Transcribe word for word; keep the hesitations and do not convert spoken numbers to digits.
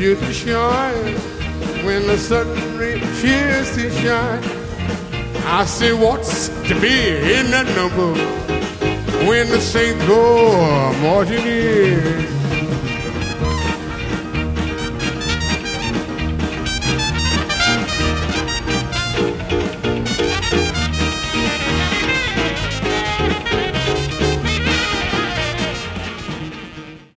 you to shine. When the sun refuses to shine, I say what's to be in that number when the saints go marching in.